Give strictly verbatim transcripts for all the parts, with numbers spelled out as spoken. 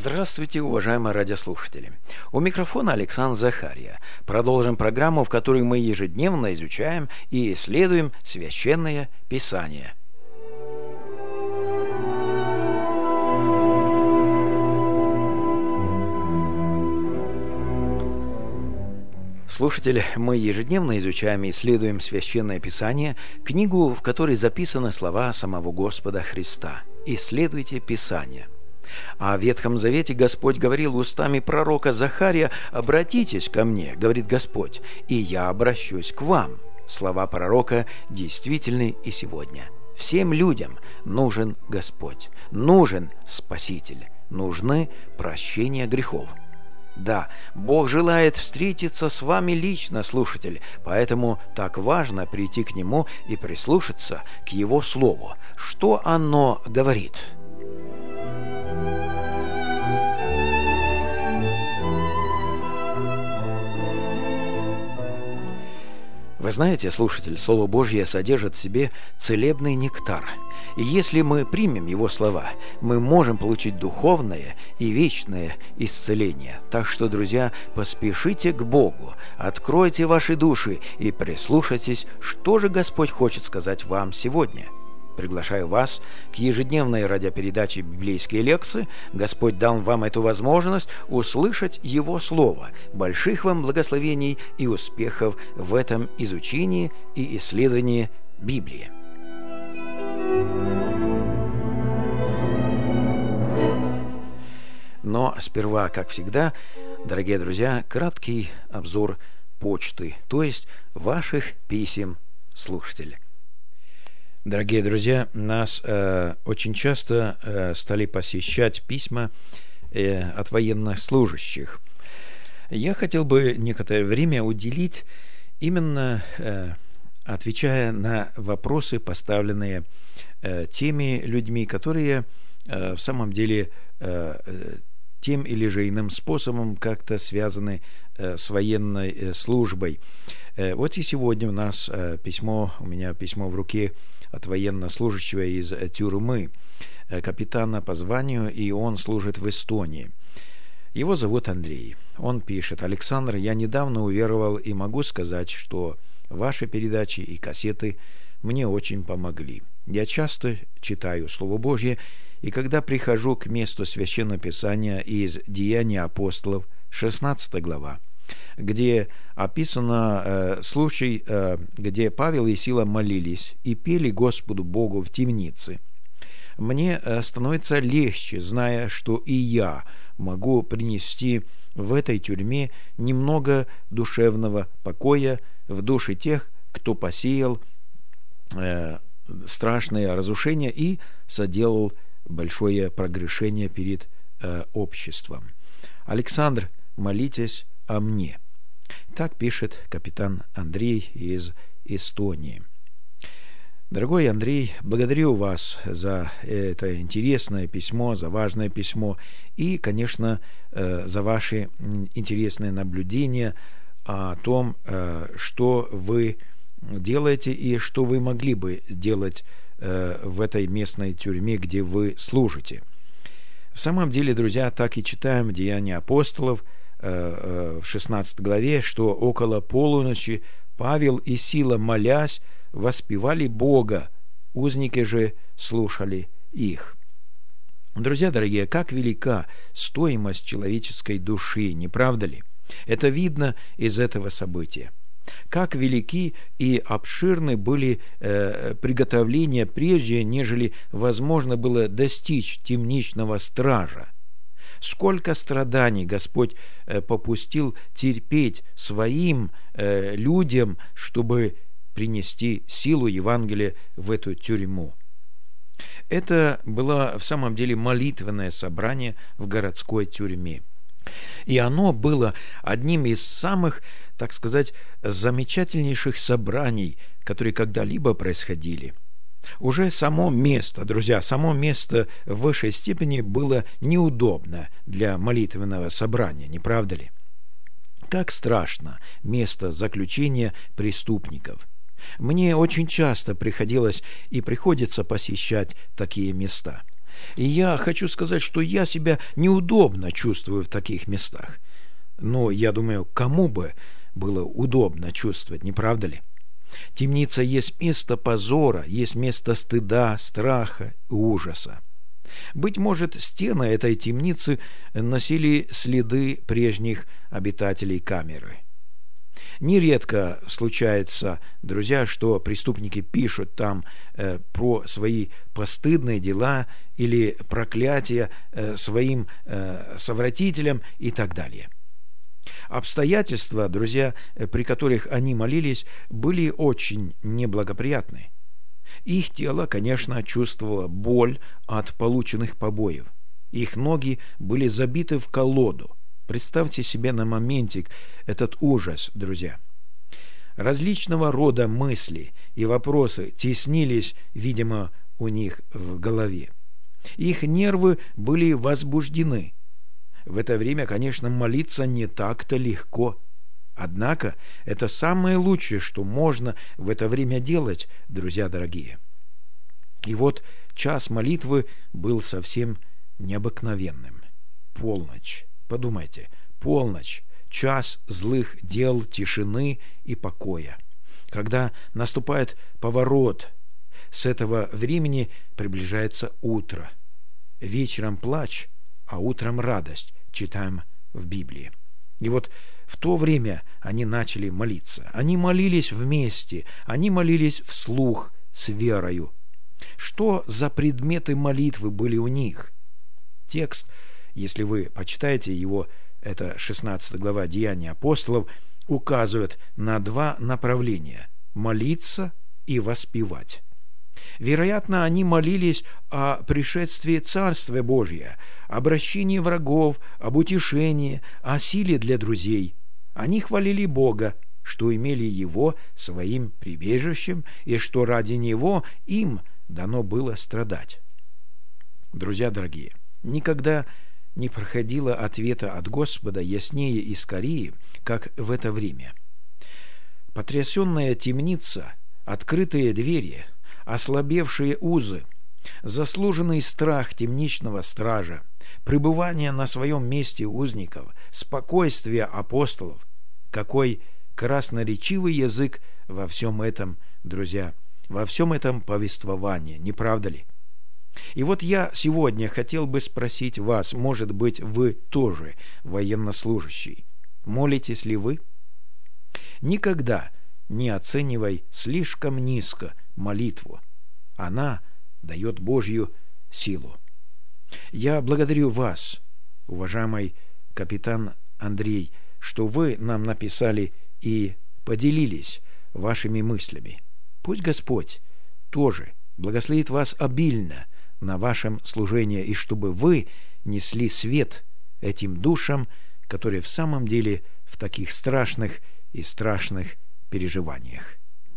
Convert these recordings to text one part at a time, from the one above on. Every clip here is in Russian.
Здравствуйте, уважаемые радиослушатели. У микрофона Александр Захария. Продолжим программу, в которой мы ежедневно изучаем и исследуем Священное Писание. Слушатели, мы ежедневно изучаем и исследуем Священное Писание, книгу, в которой записаны слова самого Господа Христа. Исследуйте Писание. А в Ветхом Завете Господь говорил устами пророка Захария: «Обратитесь ко мне, говорит Господь, и я обращусь к вам». Слова пророка действительны и сегодня. Всем людям нужен Господь, нужен Спаситель, нужны прощения грехов. Да, Бог желает встретиться с вами лично, слушатель, поэтому так важно прийти к Нему и прислушаться к Его Слову. Что оно говорит? Вы знаете, слушатель, Слово Божье содержит в себе целебный нектар. И если мы примем его слова, мы можем получить духовное и вечное исцеление. Так что, друзья, поспешите к Богу, откройте ваши души и прислушайтесь, что же Господь хочет сказать вам сегодня. Приглашаю вас к ежедневной радиопередаче «Библейские лекции». Господь дал вам эту возможность услышать Его Слово. Больших вам благословений и успехов в этом изучении и исследовании Библии. Но сперва, как всегда, дорогие друзья, краткий обзор почты, то есть ваших писем, слушателей. Дорогие друзья, нас э, очень часто э, стали посещать письма э, от военнослужащих. Я хотел бы некоторое время уделить именно э, отвечая на вопросы, поставленные э, теми людьми, которые э, в самом деле э, тем или же иным способом как-то связаны э, с военной э, службой. Э, вот и сегодня у нас э, письмо, у меня письмо в руке от военнослужащего из тюрьмы, капитана по званию, и он служит в Эстонии. Его зовут Андрей. Он пишет: «Александр, я недавно уверовал и могу сказать, что ваши передачи и кассеты мне очень помогли. Я часто читаю Слово Божье, и когда прихожу к месту Священного Писания из Деяний апостолов, шестнадцатая глава, где описано э, случай, э, где Павел и Сила молились и пели Господу Богу в темнице. Мне э, становится легче, зная, что и я могу принести в этой тюрьме немного душевного покоя в души тех, кто посеял э, страшное разрушение и соделал большое прогрешение перед э, обществом. Александр, молитесь о мне». Так пишет капитан Андрей из Эстонии. Дорогой Андрей, благодарю вас за это интересное письмо, за важное письмо и, конечно, за ваши интересные наблюдения о том, что вы делаете и что вы могли бы делать в этой местной тюрьме, где вы служите. В самом деле, друзья, так и читаем в Деяниях апостолов в шестнадцатой главе, что около полуночи Павел и Сила, молясь, воспевали Бога, узники же слушали их. Друзья дорогие, как велика стоимость человеческой души, не правда ли? Это видно из этого события. Как велики и обширны были э, приготовления прежде, нежели возможно было достичь темничного стража. Сколько страданий Господь э, попустил терпеть своим э, людям, чтобы принести силу Евангелия в эту тюрьму. Это было в самом деле молитвенное собрание в городской тюрьме. И оно было одним из самых, так сказать, замечательнейших собраний, которые когда-либо происходили. Уже само место, друзья, само место в высшей степени было неудобно для молитвенного собрания, не правда ли? Как страшно место заключения преступников. Мне очень часто приходилось и приходится посещать такие места. И я хочу сказать, что я себя неудобно чувствую в таких местах. Но я думаю, кому бы было удобно чувствовать, не правда ли? Темница есть место позора, есть место стыда, страха и ужаса. Быть может, стены этой темницы носили следы прежних обитателей камеры. Нередко случается, друзья, что преступники пишут там э, про свои постыдные дела или проклятия э, своим э, совратителям и так далее. Обстоятельства, друзья, при которых они молились, были очень неблагоприятны. Их тело, конечно, чувствовало боль от полученных побоев. Их ноги были забиты в колоду. Представьте себе на моментик этот ужас, друзья. Различного рода мысли и вопросы теснились, видимо, у них в голове. Их нервы были возбуждены. В это время, конечно, молиться не так-то легко. Однако это самое лучшее, что можно в это время делать, друзья дорогие. И вот час молитвы был совсем необыкновенным. Полночь. Подумайте, полночь, час злых дел, тишины и покоя. Когда наступает поворот, с этого времени приближается утро. Вечером плач, а утром радость, читаем в Библии. И вот в то время они начали молиться. Они молились вместе, они молились вслух с верою. Что за предметы молитвы были у них? Текст, если вы почитаете его, это шестнадцатая глава Деяний апостолов, указывает на два направления – молиться и воспевать. Вероятно, они молились о пришествии Царствия Божия, обращении врагов, об утешении, о силе для друзей. Они хвалили Бога, что имели Его своим прибежищем и что ради Него им дано было страдать. Друзья дорогие, никогда не проходило ответа от Господа яснее и скорее, как в это время. Потрясенная темница, открытые двери, ослабевшие узы, заслуженный страх темничного стража, пребывание на своем месте узников, спокойствие апостолов. Какой красноречивый язык во всем этом, друзья, во всем этом повествовании, не правда ли? И вот я сегодня хотел бы спросить вас, может быть, вы тоже военнослужащий, молитесь ли вы? Никогда не оценивай слишком низко молитву. Она дает Божью силу. Я благодарю вас, уважаемый капитан Андрей, что вы нам написали и поделились вашими мыслями. Пусть Господь тоже благословит вас обильно на вашем служении, и чтобы вы несли свет этим душам, которые в самом деле в таких страшных и страшных переживаниях.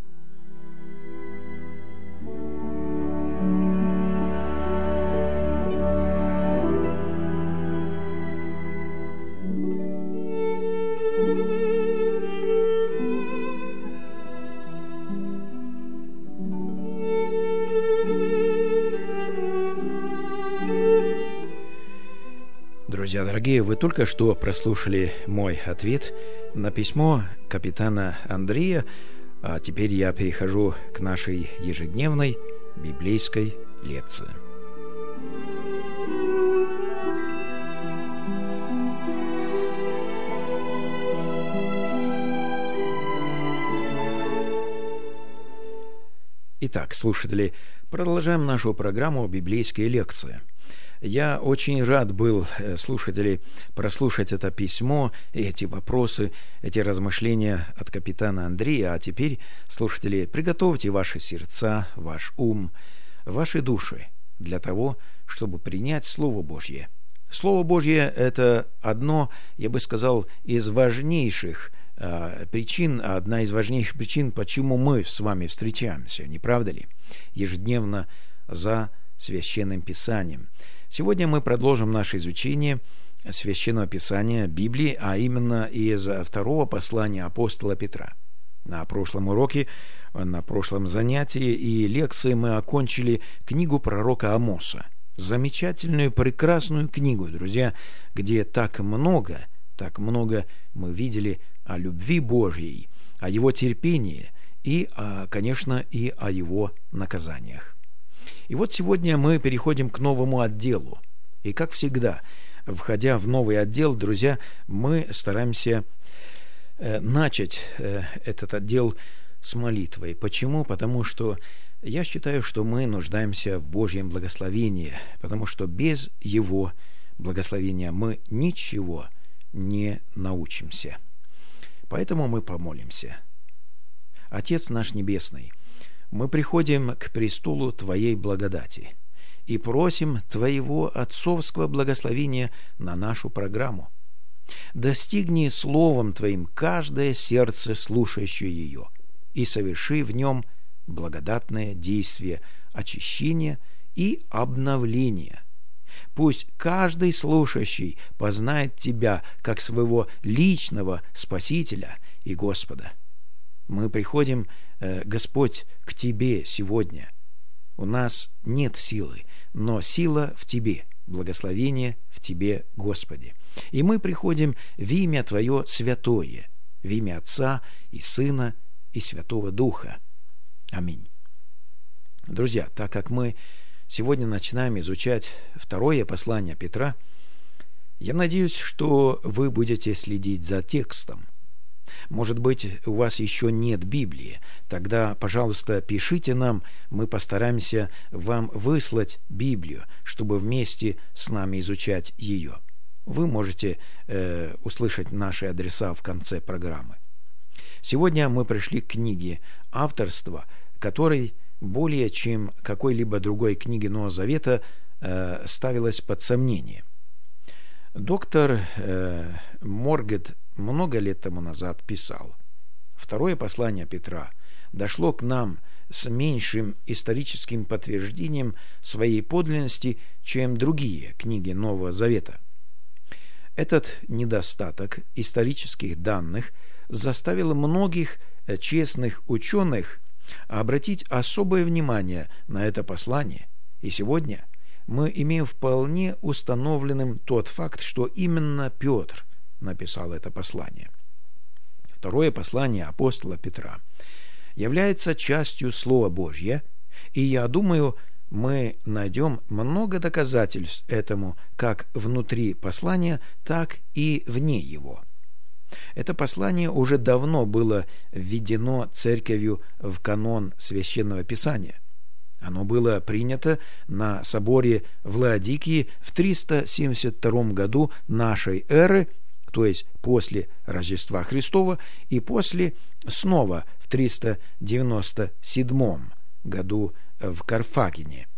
Друзья дорогие, вы только что прослушали мой ответ на письмо капитана Андрея, а теперь я перехожу к нашей ежедневной библейской лекции. Итак, слушатели, продолжаем нашу программу «Библейские лекции». Я очень рад был, слушатели, прослушать это письмо, эти вопросы, эти размышления от капитана Андрея. А теперь, слушатели, приготовьте ваши сердца, ваш ум, ваши души для того, чтобы принять Слово Божье. Слово Божье – это одно, я бы сказал, из важнейших э, причин, одна из важнейших причин, почему мы с вами встречаемся, не правда ли? Ежедневно за Священным Писанием. Сегодня мы продолжим наше изучение Священного Писания, Библии, а именно из второго послания апостола Петра. На прошлом уроке, на прошлом занятии и лекции мы окончили книгу пророка Амоса. замечательную, прекрасную книгу, друзья, где так много, так много мы видели о любви Божьей, о Его терпении и, конечно, и о Его наказаниях. И вот сегодня мы переходим к новому отделу. И, как всегда, входя в новый отдел, друзья, мы стараемся э, начать э, этот отдел с молитвой. Почему? Потому что я считаю, что мы нуждаемся в Божьем благословении, потому что без Его благословения мы ничего не научимся. Поэтому мы помолимся. Отец наш Небесный, мы приходим к престолу Твоей благодати и просим Твоего отцовского благословения на нашу программу. Достигни Словом Твоим каждое сердце, слушающее ее, и соверши в нем благодатное действие очищения и обновления. Пусть каждый слушающий познает Тебя как своего личного Спасителя и Господа. Мы приходим, э, Господь, к Тебе сегодня. У нас нет силы, но сила в Тебе, благословение в Тебе, Господи. И мы приходим в имя Твое святое, в имя Отца и Сына и Святого Духа. Аминь. Друзья, так как мы сегодня начинаем изучать второе послание Петра, я надеюсь, что вы будете следить за текстом. Может быть, у вас еще нет Библии, тогда, пожалуйста, пишите нам, мы постараемся вам выслать Библию, чтобы вместе с нами изучать ее. Вы можете э, услышать наши адреса в конце программы. Сегодня мы пришли к книге, авторства которой более чем какой-либо другой книги Нового Завета э, ставилось под сомнение. Доктор э, Моргет много лет тому назад писал: «Второе послание Петра дошло к нам с меньшим историческим подтверждением своей подлинности, чем другие книги Нового Завета. Этот недостаток исторических данных заставил многих честных ученых обратить особое внимание на это послание, и сегодня мы имеем вполне установленным тот факт, что именно Петр написал это послание. Второе послание апостола Петра является частью Слова Божьего, и я думаю, мы найдем много доказательств этому как внутри послания, так и вне его. Это послание уже давно было введено Церковью в канон Священного Писания. Оно было принято на соборе в Лаодикии в триста семьдесят втором году нашей эры, то есть после Рождества Христова, и после снова в триста девяносто седьмом году в Карфагене.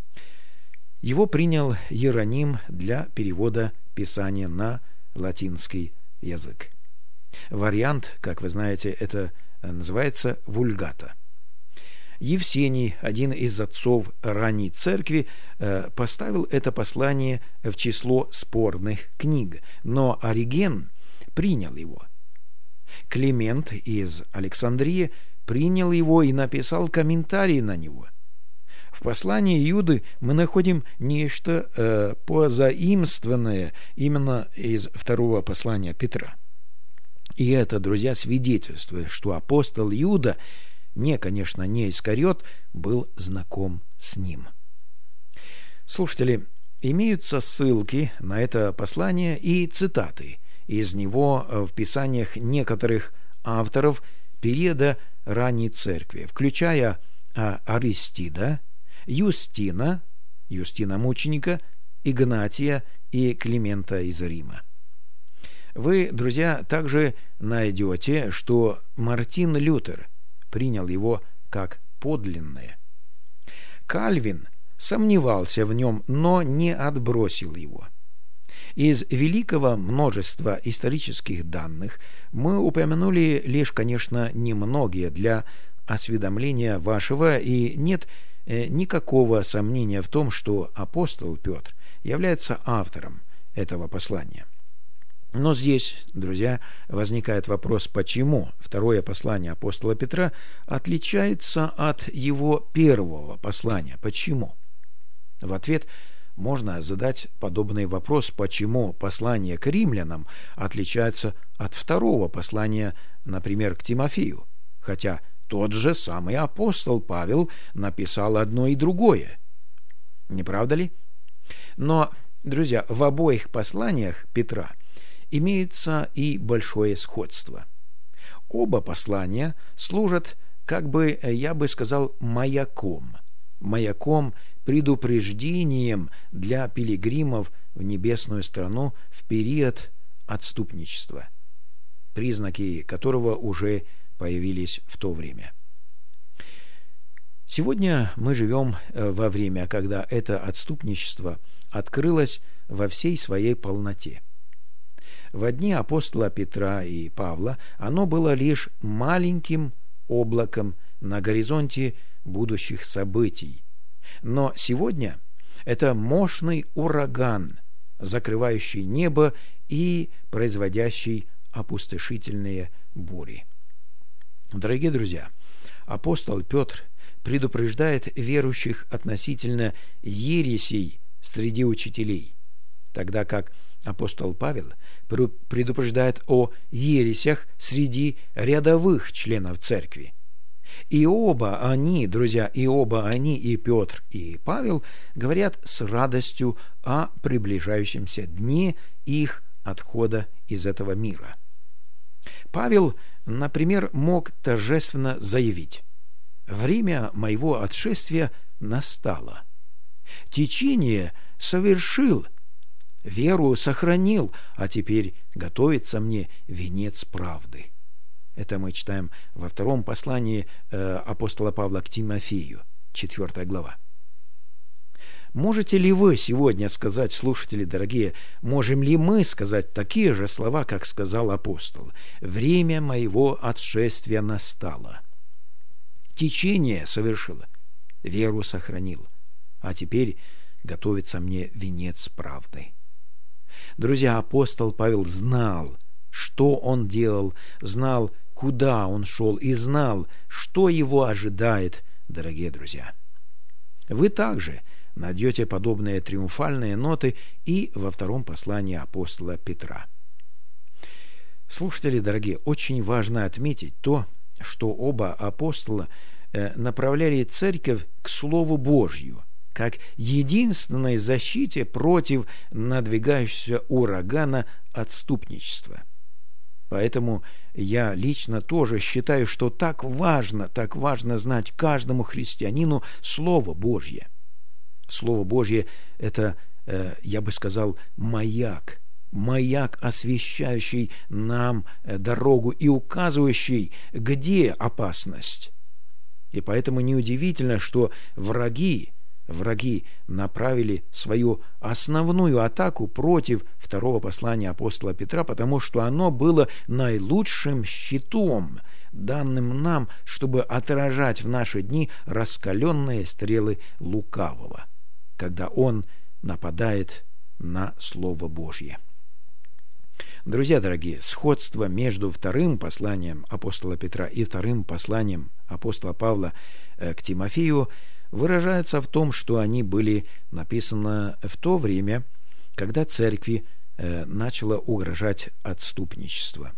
Его принял Иероним для перевода Писания на латинский язык. Вариант, как вы знаете, это называется вульгата. Евсений, один из отцов ранней церкви, поставил это послание в число спорных книг, но Ориген принял его. Климент из Александрии принял его и написал комментарий на него. В послании Иуды мы находим нечто э, позаимствованное именно из второго послания Петра. И это, друзья, свидетельствует, что апостол Иуда, не, конечно, не Искариот, был знаком с ним. Слушатели, имеются ссылки на это послание и цитаты из него в писаниях некоторых авторов периода ранней церкви, включая Аристида, Юстина, Юстина мученика, Игнатия и Климента из Рима. Вы, друзья, также найдете, что Мартин Лютер принял его как подлинное. Кальвин сомневался в нем, но не отбросил его. Из великого множества исторических данных мы упомянули лишь, конечно, немногие для осведомления вашего, и нет э, никакого сомнения в том, что апостол Петр является автором этого послания. Но здесь, друзья, возникает вопрос, почему второе послание апостола Петра отличается от его первого послания? Почему? В ответ можно задать подобный вопрос, почему послание к римлянам отличается от второго послания, например, к Тимофею, хотя тот же самый апостол Павел написал одно и другое. Не правда ли? Но, друзья, в обоих посланиях Петра имеется и большое сходство. Оба послания служат, как бы, я бы сказал, маяком. Маяком, предупреждением для пилигримов в небесную страну в период отступничества, признаки которого уже появились в то время. Сегодня мы живем во время, когда это отступничество открылось во всей своей полноте. В дни апостола Петра и Павла оно было лишь маленьким облаком на горизонте будущих событий. Но сегодня это мощный ураган, закрывающий небо и производящий опустошительные бури. Дорогие друзья, апостол Петр предупреждает верующих относительно ересей среди учителей, тогда как апостол Павел предупреждает о ересях среди рядовых членов церкви. И оба они, друзья, и оба они, и Петр, и Павел, говорят с радостью о приближающемся дне их отхода из этого мира. Павел, например, мог торжественно заявить: «Время моего отшествия настало. Течение совершил, веру сохранил, а теперь готовится мне венец правды». Это мы читаем во втором послании э, апостола Павла к Тимофею, четвёртая глава. Можете ли вы сегодня сказать, слушатели дорогие, можем ли мы сказать такие же слова, как сказал апостол? «Время моего отшествия настало. Течение совершило, веру сохранил, а теперь готовится мне венец правды». Друзья, апостол Павел знал, что он делал, знал, куда он шел, и знал, что его ожидает, дорогие друзья. Вы также найдете подобные триумфальные ноты и во втором послании апостола Петра. Слушатели дорогие, очень важно отметить то, что оба апостола направляли церковь к Слову Божью, как единственной защите против надвигающегося урагана отступничества. Поэтому я лично тоже считаю, что так важно, так важно знать каждому христианину Слово Божье. Слово Божье – это, я бы сказал, маяк, маяк, освещающий нам дорогу и указывающий, где опасность. И поэтому неудивительно, что враги, враги направили свою основную атаку против второго послания апостола Петра, потому что оно было наилучшим щитом, данным нам, чтобы отражать в наши дни раскаленные стрелы лукавого, когда он нападает на Слово Божье. Друзья дорогие, сходство между вторым посланием апостола Петра и вторым посланием апостола Павла к Тимофею выражается в том, что они были написаны в то время, когда церкви э, начало угрожать отступничество.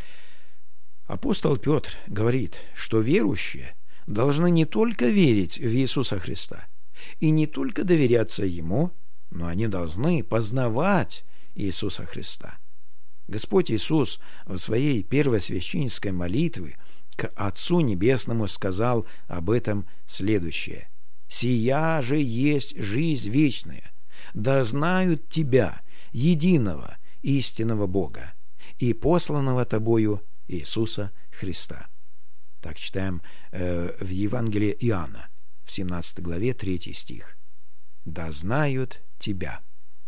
Апостол Петр говорит, что верующие должны не только верить в Иисуса Христа и не только доверяться Ему, но они должны познавать Иисуса Христа. Господь Иисус в своей первосвященнической молитве к Отцу Небесному сказал об этом следующее: «Сия же есть жизнь вечная, да знают Тебя, единого истинного Бога, и посланного Тобою Иисуса Христа». Так читаем э, в Евангелии Иоанна, в семнадцатой главе, третий стих. «Да знают Тебя».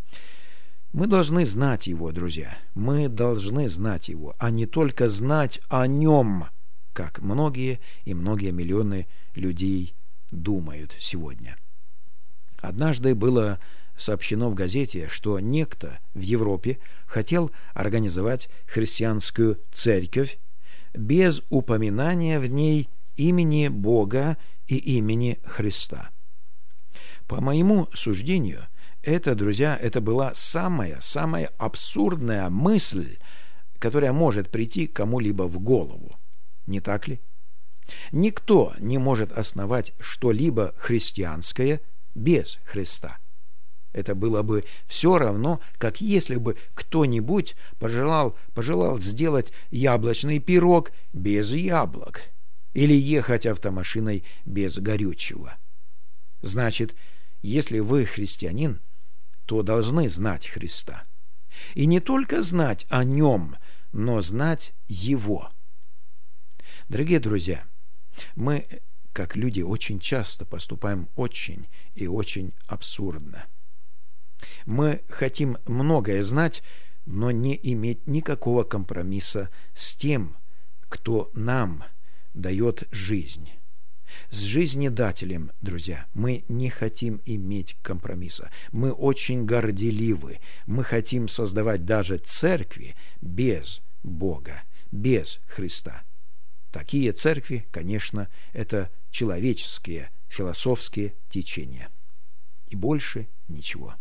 Мы должны знать Его, друзья, мы должны знать Его, а не только знать о Нем, как многие и многие миллионы людей думают сегодня. Однажды было сообщено в газете, что некто в Европе хотел организовать христианскую церковь без упоминания в ней имени Бога и имени Христа. По моему суждению, Это, друзья, это была самая-самая абсурдная мысль, которая может прийти кому-либо в голову. Не так ли? Никто не может основать что-либо христианское без Христа. Это было бы все равно, как если бы кто-нибудь пожелал, пожелал сделать яблочный пирог без яблок или ехать автомашиной без горючего. Значит, если вы христианин, то должны знать Христа. И не только знать о Нем, но знать Его. Дорогие друзья, мы, как люди, очень часто поступаем очень и очень абсурдно. Мы хотим многое знать, но не иметь никакого компромисса с тем, кто нам дает жизнь. С жизнедателем, друзья, мы не хотим иметь компромисса. Мы очень горделивы. Мы хотим создавать даже церкви без Бога, без Христа. Такие церкви, конечно, это человеческие, философские течения. И больше ничего.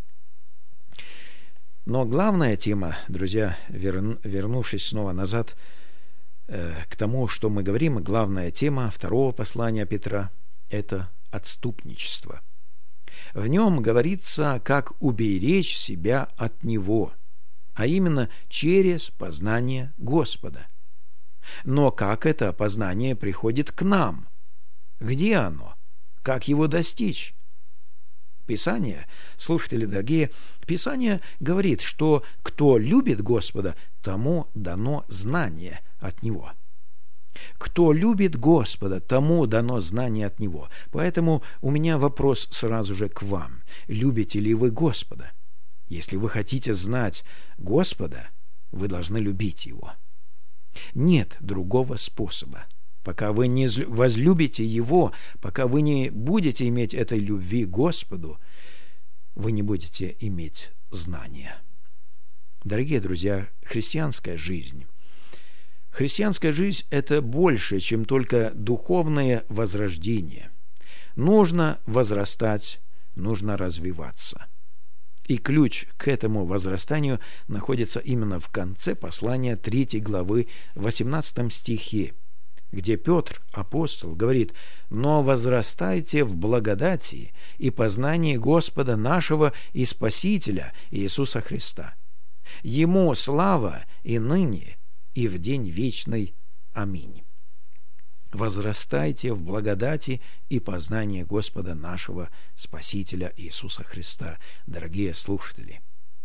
Но главная тема, друзья, вернувшись снова назад э, к тому, что мы говорим, главная тема второго послания Петра – это отступничество. В нем говорится, как уберечь себя от него, а именно через познание Господа. Но как это познание приходит к нам? Где оно? Как его достичь? Писание, слушатели дорогие, Писание говорит, что кто любит Господа, тому дано знание от Него. Кто любит Господа, тому дано знание от Него. Поэтому у меня вопрос сразу же к вам. Любите ли вы Господа? Если вы хотите знать Господа, вы должны любить Его. Нет другого способа. Пока вы не возлюбите Его, пока вы не будете иметь этой любви к Господу, вы не будете иметь знания. Дорогие друзья, христианская жизнь. Христианская жизнь – это больше, чем только духовное возрождение. Нужно возрастать, нужно развиваться. И ключ к этому возрастанию находится именно в конце послания третьей главы, восемнадцатом стихе, где Петр, апостол, говорит: «Но возрастайте в благодати и познании Господа нашего и Спасителя Иисуса Христа. Ему слава и ныне, и в день вечный. Аминь». Возрастайте в благодати и познании Господа нашего Спасителя Иисуса Христа, дорогие слушатели.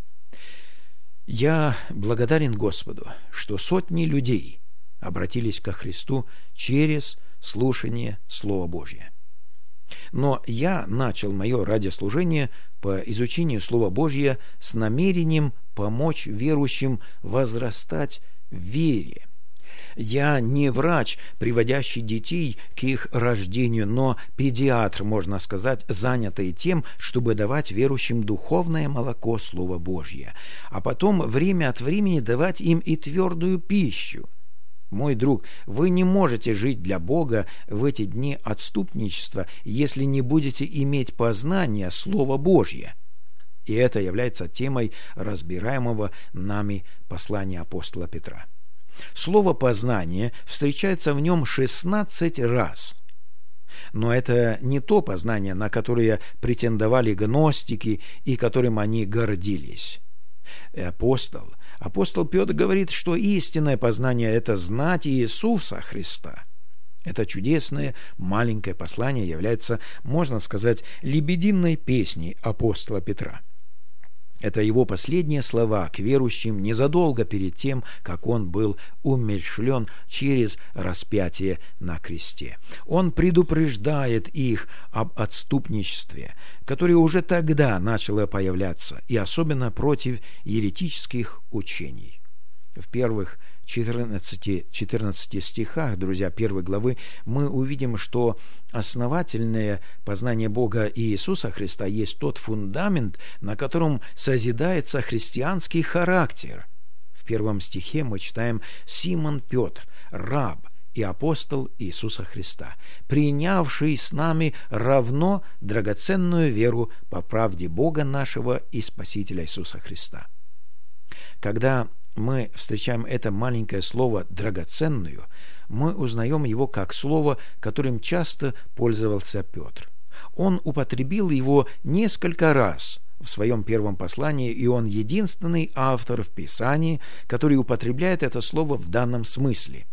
Я благодарен Господу, что сотни людей обратились ко Христу через слушание Слова Божьего. Но я начал мое радиослужение по изучению Слова Божьего с намерением помочь верующим возрастать в вере. Я не врач, приводящий детей к их рождению, но педиатр, можно сказать, занятый тем, чтобы давать верующим духовное молоко Слова Божьего, а потом время от времени давать им и твердую пищу. Мой друг, вы не можете жить для Бога в эти дни отступничества, если не будете иметь познания Слова Божьего. И это является темой разбираемого нами послания апостола Петра. Слово «познание» встречается в нем шестнадцать раз. Но это не то познание, на которое претендовали гностики и которым они гордились. Апостол, апостол Петр говорит, что истинное познание – это знать Иисуса Христа. Это чудесное маленькое послание является, можно сказать, лебединой песней апостола Петра. Это его последние слова к верующим незадолго перед тем, как он был умерщвлен через распятие на кресте. Он предупреждает их об отступничестве, которое уже тогда начало появляться, и особенно против еретических учений. В первых четырнадцати, четырнадцати стихах, друзья, первой главы, мы увидим, что основательное познание Бога и Иисуса Христа есть тот фундамент, на котором созидается христианский характер. В первом стихе мы читаем: «Симон Петр, раб и апостол Иисуса Христа, принявший с нами равно драгоценную веру по правде Бога нашего и Спасителя Иисуса Христа. Когда мы встречаем это маленькое слово «драгоценную», мы узнаем его как слово, которым часто пользовался Петр. Он употребил его несколько раз в своем первом послании, и он единственный автор в Писании, который употребляет это слово в данном смысле.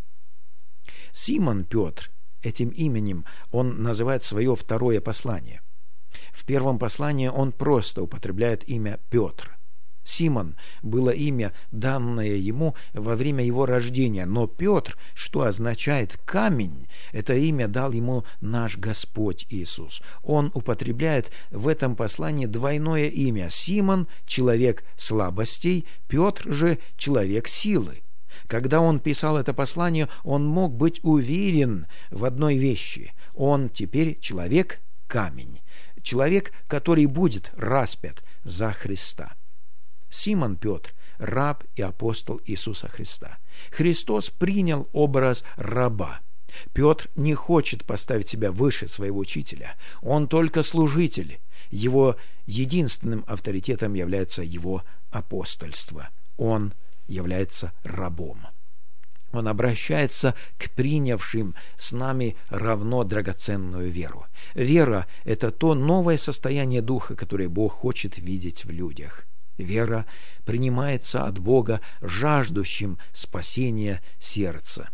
Симон Петр, этим именем он называет свое второе послание. В первом послании он просто употребляет имя Петр. Симон было имя, данное ему во время его рождения, но Петр, что означает камень, это имя дал ему наш Господь Иисус. Он употребляет в этом послании двойное имя: Симон – человек слабостей, Петр же – человек силы. Когда он писал это послание, он мог быть уверен в одной вещи: он теперь человек-камень, человек, который будет распят за Христа. Симон Петр – раб и апостол Иисуса Христа. Христос принял образ раба. Петр не хочет поставить себя выше своего учителя. Он только служитель. Его единственным авторитетом является его апостольство. Он является рабом. Он обращается к принявшим с нами равно драгоценную веру. Вера – это то новое состояние духа, которое Бог хочет видеть в людях. Вера принимается от Бога жаждущим спасения сердца.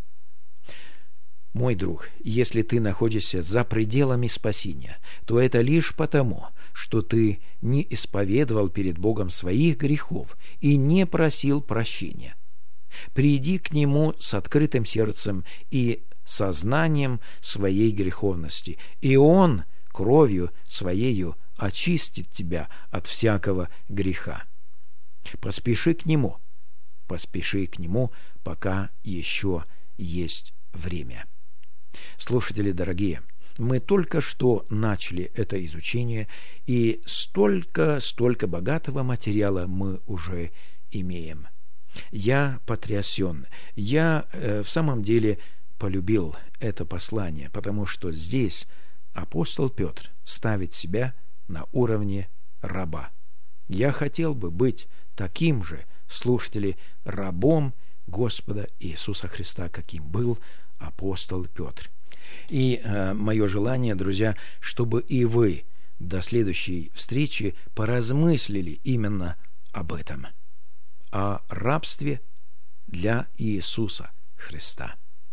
Мой друг, если ты находишься за пределами спасения, то это лишь потому, что ты не исповедовал перед Богом своих грехов и не просил прощения. Приди к Нему с открытым сердцем и сознанием своей греховности, и Он кровью Своею очистит тебя от всякого греха. Поспеши к Нему, поспеши к Нему, пока еще есть время. Слушатели дорогие, мы только что начали это изучение, и столько, столько богатого материала мы уже имеем. Я потрясен, я э, в самом деле полюбил это послание, потому что здесь апостол Петр ставит себя на уровне раба. Я хотел бы быть таким же, слушатели, рабом Господа Иисуса Христа, каким был апостол Петр. И э, мое желание, друзья, чтобы и вы до следующей встречи поразмыслили именно об этом, о рабстве для Иисуса Христа.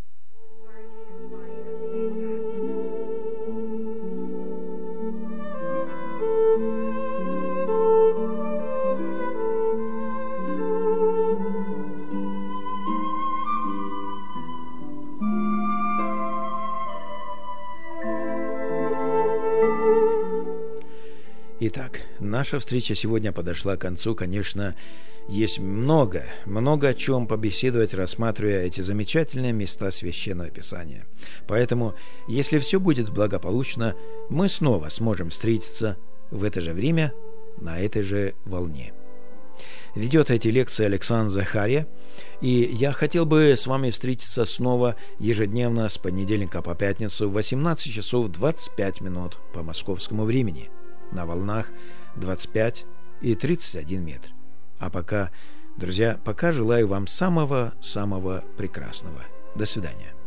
Итак, наша встреча сегодня подошла к концу. Конечно, есть много, много о чем побеседовать, рассматривая эти замечательные места Священного Писания. Поэтому, если все будет благополучно, мы снова сможем встретиться в это же время, на этой же волне. Ведет эти лекции Александр Захарья, и я хотел бы с вами встретиться снова ежедневно с понедельника по пятницу в восемнадцать часов двадцать пять минут по московскому времени на волнах двадцать пять и тридцать один метр. А пока, друзья, пока желаю вам самого-самого прекрасного. До свидания.